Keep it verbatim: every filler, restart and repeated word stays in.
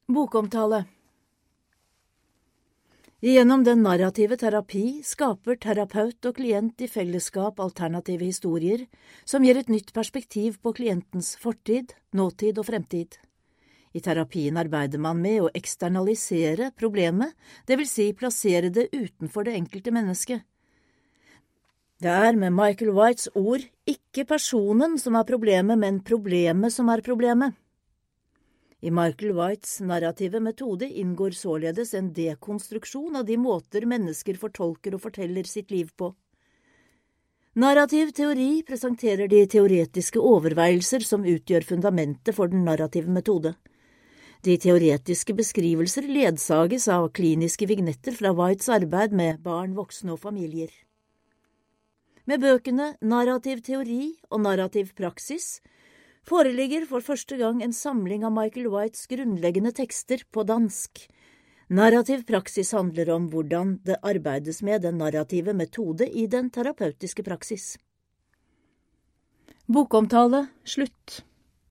Bokomtale. Gjennom den narrative terapi skaper terapeut og klient i fellesskap alternative historier som gir et nytt perspektiv på klientens fortid, nåtid og fremtid. I terapien arbeider man med å eksternalisere problemet, det vil si plassere det utenfor det enkelte mennesket. Det er med Michael Whites ord ikke personen som er problemet, men problemet som er problemet. I Michael Whites narrative metode inngår således en dekonstruksjon av de måter mennesker fortolker og forteller sitt liv på. Narrativ teori presenterer de teoretiske overveielser som utgjør fundamentet for den narrative metode. De teoretiske beskrivelser ledsages av kliniske vignetter fra Whites arbeid med barn, voksne og familier. Med bøkene Narrativ teori og Narrativ praksis foreligger for første gang en samling av Michael Whites grunnleggende tekster på dansk. Narrativ praksis handler om hvordan det arbeides med den narrative metode i den terapeutiske praksis. Bokomtale slutt.